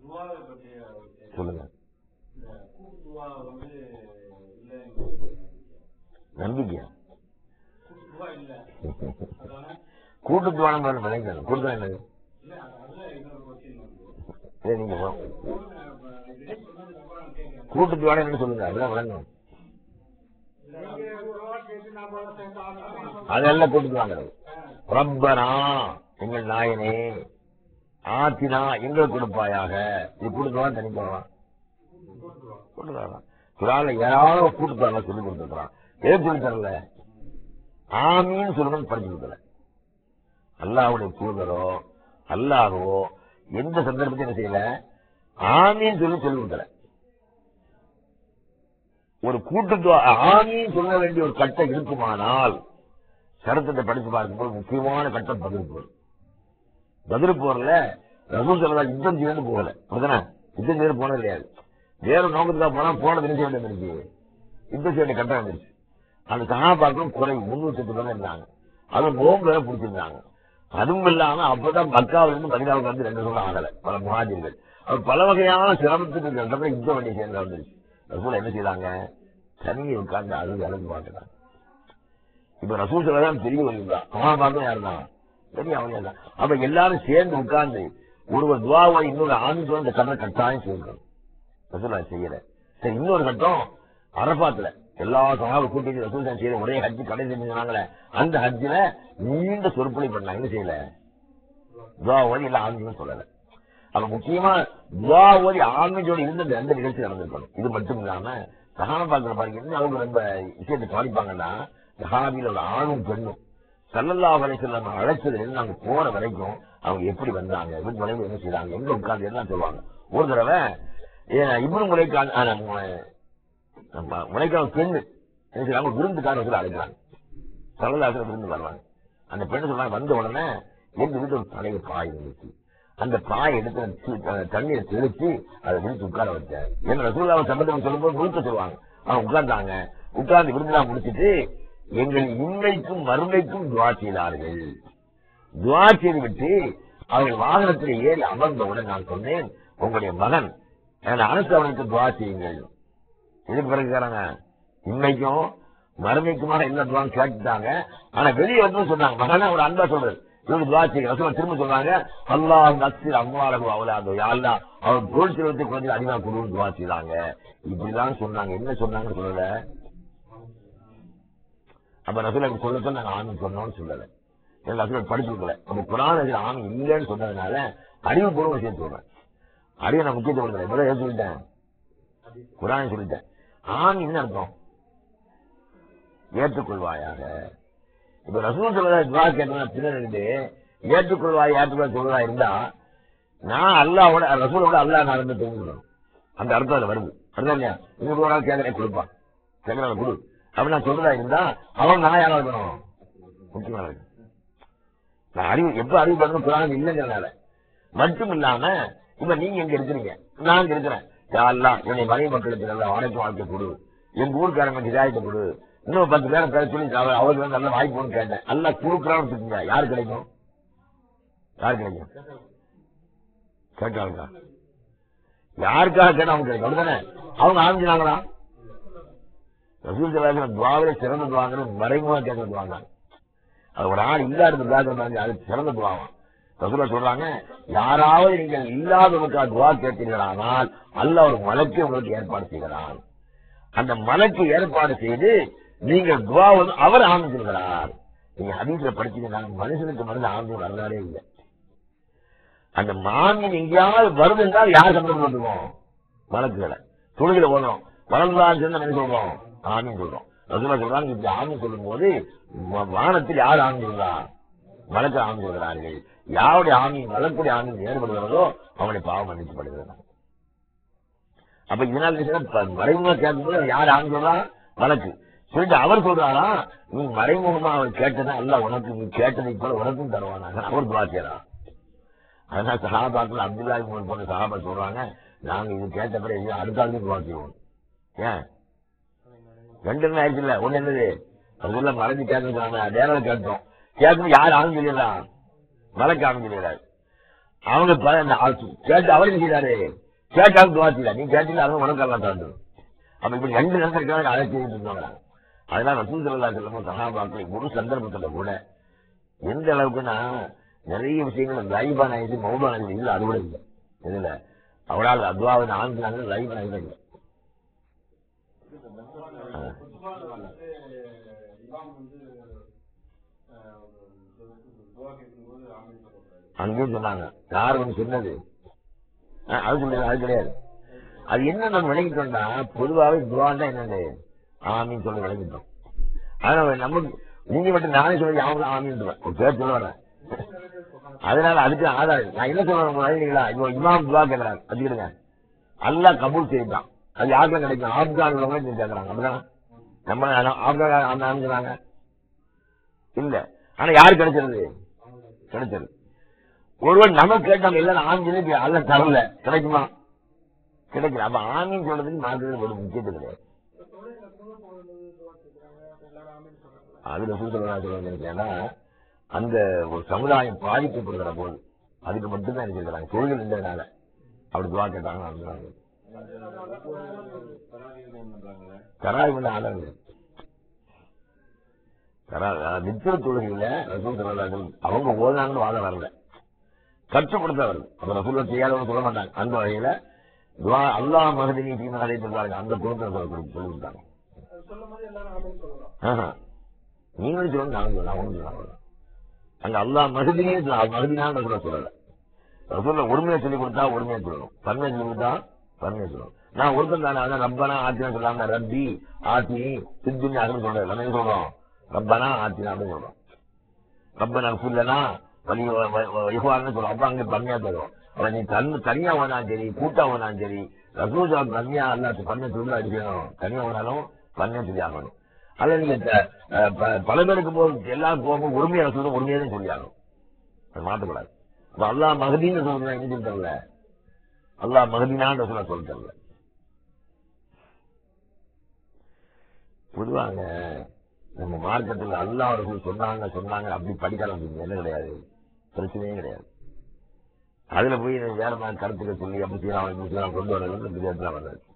சொல்லுங்க. நம்பிக்கையா? கூட்டுத்துவானம் விளைங்க. கூட்டுதான் என்னது? நீங்க கூட்டுத்துவானம் என்ன சொல்லுங்க, அதெல்லாம் விளங்கும். அதெல்லாம் கூட்டுத்துவாங்க. ரப்பனா எங்கள் நாயனே, ஆத்தினா எங்களுக்கு கொடுப்பாயாக. இது கூட்டுத்துவான் தனிப்படலாம். கூட்டுதான் குரான்ல யாராவது கூட்டுத்தாங்க சொல்லி கொடுத்துருக்கான். ஏன் சொல்லி தரல? ஆமீன்னு சொல்லணும்னு படிச்சு கொடுக்கல. அல்லாஹ்வுடைய தூதரோ அல்லாஹ்வோ எந்த சந்தர்ப்பத்தையும் என்ன செய்யல? ஆமீன்னு சொல்லி கொடுக்கல. ஒரு கூட்டு ஆமீன் சொல்ல வேண்டிய ஒரு கட்டம் இருக்குமானால் சரத்தத்தை படிச்சு பார்க்கும்போது முக்கியமான கட்டம் பதில் போர். பதில் போர்ல ரசூல் ஸல்லல்லாஹு யுத்தம் செய்து போகல. அப்படிதானே? யுத்தம் செய்து போனது கிடையாது. வேற நோக்கத்துக்காக போனா போன தினம் செய்ய வேண்டியிருந்துச்சு. யுத்தம் செய்ய வேண்டிய கட்டம் வந்துருச்சு. அந்த சஹாபாக்களும் குறைவு 300 பேர் இருந்தாங்க. அதுவும் நோம்பு வேற பிடிச்சிருந்தாங்க. அதுவும் இல்லாம அப்பதான் மக்காவில இருந்து மதீனாவுக்கு வந்து 2 வருஷம் ஆகல பல முஹாஜிர்கள். அவர் பல வகையான சிரமத்துக்கு யுத்தம் வேண்டிய சேர்ந்து வந்துருச்சு. ரசூல் என்ன செய்தாங்க? தனியை உட்கார்ந்து அழுது பார்க்கிறாங்க. இப்ப ரசூல் ஸல்லல்லாஹு பெரிய வருகிறான். சஹாபாக்கள் யாருதான்? பெரிய அவங்க தான். அப்ப எல்லாரும் சேர்ந்து உட்கார்ந்து ஒருவர் துஆவை இன்னொரு ஆமீன் சொல்ல இந்த கதை கட்டாயம் செய்யணும். ரசூல் செய்யல. சரி, இன்னொரு கட்டம் அரபாத்துல எல்லா சஹாபா கூட்டிட்டு ரசூல் செய்யற ஒரே ஹஜ் கடைசி செஞ்சாங்களே, அந்த ஹஜ்ஜில நீண்ட சொற்பொழி பண்ணாங்க. என்ன செய்யல? துஆ ஓதி இல்ல ஆமீன் சொல்லல. அப்ப முக்கியமா துஆ ஓதி ஆமீனோட இருந்த அந்த நிகழ்ச்சி நடந்திருக்கணும். இது மட்டும் இல்லாம சஹாபாக்களை பாருங்க, என்ன அவங்க ரொம்ப விஷயத்தை பாதிப்பாங்கன்னா, சஹாபில ஒரு ஆணும் பெண்ணும் ஸல்லல்லாஹு அலைஹி வஸல்லம் அழைச்சதுல இருந்து நாங்க போற வரைக்கும் அவங்க எப்படி வந்தாங்க, வீட்டு மனைவி என்ன செய்யறாங்க, எங்க உட்கார்ந்து எல்லாம் சொல்லுவாங்க. ஒரு தடவை இப்னு முலைக்கான் பெண்ணு என்ன செய்யறாங்க, விருந்துக்கான சொல்லி அழைக்கிறாங்க. ஸல்லல்லாஹு அலைஹி வஸல்லம் விருந்து வருவாங்க. அந்த பெண்ணு சொல்றாங்க, வந்த உடனே எங்க வீட்டு ஒரு பழைய பாய் இருந்துச்சு. அந்த பாயை எடுத்து தண்ணீரை தெளிச்சு அதை விரிச்சு உட்கார வச்சேன். என்ன ரசூலுல்லாஹ் சம்பந்தம் சொல்லும்போது விருத்த சொல்லுவாங்க. அவங்க உட்கார்ந்தாங்க. உட்கார்ந்து விருந்தெல்லாம் முடிச்சுட்டு எங்கள் இன்மைக்கும் மறுமைக்கும் துஆ செய்தார்கள். துஆ செய்து விட்டு அவர்கள் வாகனத்தில் ஏறி அமர்ந்தவுடன் நான் சொன்னேன், உங்களுடைய மகன் அனஸ் அவனுக்கு துஆ செய்யுங்கள். இதுக்கு பிறகுறாங்க இன்மைக்கும் மறுமைக்குமாக என்ன துஆன்னு கேட்டுட்டாங்க. ஆனா வெளியே வந்து சொன்னாங்க, மகனா ஒரு அன்பா சொல்றது இவங்க துஆ செய்யுங்க. ரசூல் திரும்ப சொல்றாங்க, அல்லாஹ் நக்ஸிர் அம்வாலஹு அவ்லாதஹு, யா அல்லாஹ் அவர் பொருள் செல்வத்தை கொஞ்சம் அதிகமாக கொடுன்னு துஆ செய்தாங்க. இப்படிதான் சொன்னாங்க. என்ன சொன்னாங்கன்னு சொல்லல. அப்ப ரசூல் அப்படி சொல்ல நாங்க ஆமீன் சொன்னோம்னு சொல்லல. ரசூல் படிச்சு கொடுக்கல. அப்ப குர்ஆன் ஆமீன் இல்லைன்னு சொன்னதுனால அறிவு பூர்வம் சேர்த்து சொல்றேன். அறிவை நான் முக்கியத்துவம் கொடுக்கல. இப்ப ஏன் சொல்லிட்டேன்? குர்ஆன் சொல்லிட்டேன். ஆமீன் அர்த்தம் ஏற்றுக்கொள்வாயாக. இப்ப ரசூல் ஸல்லல்லாஹு துஆ கேட்டா பின்னாடி ஏற்றுக்கொள்வாய் சொல்றதா இருந்தா நான் அல்லாஹ்வோட ரசூலோட அல்லாஹ் நடந்து தெரிஞ்சுக்கணும். அந்த அர்த்தம் அதுல வருது. அர்த்தம் இல்லையா? இன்னொரு ஒரு நாள் கேட்கறேன் கொடுப்பான், கேட்கற குரு அப்படி நான் சொல்றதா இருந்தா அவன் நான் யாரா இருக்கணும்? முக்கியமான இருக்கு. நான் அறிவு எப்ப அறிவு பண்ணணும்? குர்ஆன் இல்லைங்கிறனால மட்டும் இல்லாம இப்ப நீங்க எங்க இருக்கிறீங்க, நான் இருக்கிறேன். யா அல்லாஹ் என்னுடைய மனைவி மக்களுக்கு நல்ல வணக்கம் வாழ்க்கை கொடு, எங்க ஊருக்காரங்க ஹிதாயத்தை கொடு, இன்னும் 10 பேரை பேர சொல்லி அவருக்கு வந்து நல்ல வாய்ப்புன்னு கேட்டேன். அல்ல கொடுக்குறான்னு வச்சுக்கோங்க. யாரு கிடைக்கும்? யாரு கிடைக்கும்? கேட்டாங்க யாருக்காக கேட்டா அவங்க கிடைக்கும். அப்படித்தானே? அவங்க ஆரம்பிச்சாங்களா? ரசூல் ஸல்லல்லாஹு அலைஹி வஸல்லம் துஆவிலே சிறந்த துஆங்கிறது மறைமுகமா கேட்கறது. அது ஒரு ஆள் இல்லாத துஆ, அது சிறந்த துஆவாம். ரசூலுல்லாஹ் சொல்றாங்க, யாராவது நீங்கள் இல்லாதவனுக்காக துஆ கேட்டீர்களானால் அல்லாஹ் ஒரு மலக்கை உங்களுக்கு ஏற்பாடு செய்கிறான். அந்த மலக்கு ஏற்பாடு செய்து நீங்கள் துஆ அவர் ஆமீன் சொல்கிறார். நீங்க ஹதீஸ்ல படிச்சீங்கன்னா மனுஷனுக்கு மருந்து ஆமீன் வரலாறே இல்லை. அந்த ஆமீன் எங்கேயாவது வருது என்றால் யார் சம்பந்தப்பட்டிருக்கோம்? மலக்குகளை தொழுகையில ஓடும் வரலாறு சொன்னா என்ன சொல்றோம்? ஆமீன் சொல்றோம். ரசூலுல்லாஹ் சொல்றாங்க, இப்படி ஆமீன் சொல்லும் போது வானத்தில் யார் ஆமீன் சொல்றார்? மலக்கு ஆமீன் சொல்கிறார்கள். யாருடைய ஆமீன் மலக்குடைய ஆமீன் ஏற்படுகிறதோ அவனுடைய பாவம் மன்னிக்கப்படுகிறது. அப்ப இதனால மறைமுகமா கேட்கும்போது யார் ஆமீன் சொல்றா? மலக்கு சொல்லிட்டு அவர் சொல்றாரா, நீ மறைமுகமா அவர் கேட்டதா அல்ல உனக்கு, நீ கேட்டதை போல உனக்கும் தருவானாங்க. அவர் துஆ செய்யறான். அதனால சஹாபாக்கள் அப்துல்லாஹ் இப்னு போன்ற சஹாபா சொல்றாங்க, நாங்க இது கேட்ட பிறகு அடுத்தாலும் துஆ செய்வோம். ஏன் 2 ஆயிடுச்சு இல்ல? ஒண்ணு என்னது? அதுல மறைஞ்சு கேட்கறாங்க, நேரம் கேட்டோம். கேட்கும் யார் ஆமீன் சொல்லிடுறா? மலக்கு ஆமீன் சொல்லிடுறாரு. அவங்க கேட்டு அவர் என்ன செய்யறாரு, கேட்டாலும் துவா செய்யல, நீ கேட்டீங்க அவங்க உனக்கு எல்லாம் தாண்டு. அப்ப இப்படி 2 நேரத்தில் இருக்கிறாங்க, அதை செய்துட்டு இருந்தாங்க. அதெல்லாம் ரசூல் ஸல்லல்லாஹு அலைஹி வஸல்லம் சஹாபாக்கள் ஒரு சந்தர்ப்பத்துல கூட எந்த அளவுக்குன்னா நிறைய விஷயங்கள் லைபான ஆயிடுச்சு, மௌபான ஆயிடுச்சு, இல்ல அது கூட இல்லை. இதுல அவளால் அத்வாவின் ஆண்கிறாங்க, லைபான இல்லை. அங்கேயும் சொன்னாங்க, யார் ஒன்று சொன்னது அது சொல்லுங்க, அது கிடையாது. அது என்ன நம்ம விளங்கிட்டோம்னா பொதுவாகவே துவான் தான் என்னது ஆமின்னு சொல்லி விளங்கிட்டோம். அதனால நமக்கு நீங்க மட்டும் நானே சொல்லி அவங்களும் ஆமின்னு ஒரு பேர் சொல்ல வரேன். அதனால அதுக்கு ஆதாரம் நான் என்ன சொல்றேன், இமாம் துவா கேட்கறாங்க, அதுக்கிடுங்க அல்லாஹ் கபூல் செய்தான். அது யாருக்கும் கிடைக்கும், ஆப்கான் உள்ளவங்க கேட்கறாங்க. அப்படிதான் நம்ம ஆப்கான் இல்ல, ஆனா யாரு கிடைச்சிருது, கிடைச்சது ஒருவன் நம்ம கேட்டாங்க இல்ல ஆஞ்சு அல்ல தரல, கிடைக்குமா, கிடைக்கல. அப்ப ஆமின்னு சொல்றதுக்கு மார்க்கெட் ஒரு முக்கியத்துவம் கிடையாது. அதுல சொல்லுங்க, அந்த ஒரு சமுதாயம் பாதிக்கப்படுகிற போது அதுக்கு மட்டும்தான் நினைச்சிருக்கிறாங்க, தொழில் இல்லைனால அப்படி துவா கேட்டாங்க. தராவி பண்ண ஆதாரம் நித்திர தொழுகையில ரசூல் ஸல்லல்லாஹு அவங்க ஓதாங்கன்னு வாதம் வரல, கற்றுக் வருது. அப்ப ரசூல் செய்யாதவங்க சொல்ல மாட்டாங்க. அந்த வகையில துவா அல்லாஹ் மஹ்தினி ஃபீமன் ஹதைத் அந்த குடும்பத்தை சொல்லிவிட்டாங்க. நீங்களும் சொல்லணும், நானும் சொல்லலாம், ஒன்று சொல்லலாம். அங்க அல்லாஹ் மஹ்தினி மஹ்தினான்னு சொல்லல. ரசூல்ல ஒருமையை சொல்லிக் கொடுத்தா ஒருமையை சொல்லணும், பன்மையை சொல்லி கொடுத்தா பன்மையை சொல்லணும். நான் ஒருத்தன் தானே, அதான் ரப்பனா ஆத்தினா சொல்லாம ரப்பி ஆத்தி சித்துன்னு அதுன்னு சொல்றேன். நம்ம என்ன சொல்றோம், ரப்பனா ஆத்தினா அப்படின்னு சொல்றோம். ரப்பனா ஃபுல்லனா வலிவான்னு சொல்றோம். அப்ப அங்க பன்மையா தருவோம். அப்ப நீ தனியா ஓனாலும் சரி, கூட்டா ஓனாலும் சரி, ரசூல் பன்மையா அல்ல பன்மை சொல்லி அடிக்கணும். தனியா ஓனாலும் பன்மையா சொல்லி ஆகணும். அல்ல நீங்க பல பேருக்கு போது எல்லாரும் போகும் உரிமையா ரசூல் உரிமையா தான் சொல்லி ஆகணும், அது மாற்றக்கூடாது. அப்ப அல்லாஹ் மஹ்தின்னு சொல்றேன், என்ன சொல்லி தரல, அல்லாஹ் மஹ்தினான்னு ரசூலா சொல்லி தரல. பொதுவாங்க நம்ம மார்க்கத்தில் அல்லாஹ் ரசூல் சொன்னாங்க அப்படி படிக்கலாம் என்ன கிடையாது, பிரச்சனையே கிடையாது. அதுல போய் வேற மாதிரி கருத்துக்கள் சொல்லி அப்படி செய்யலாம் கொண்டு வரது வித்தியாசம் வர்றது.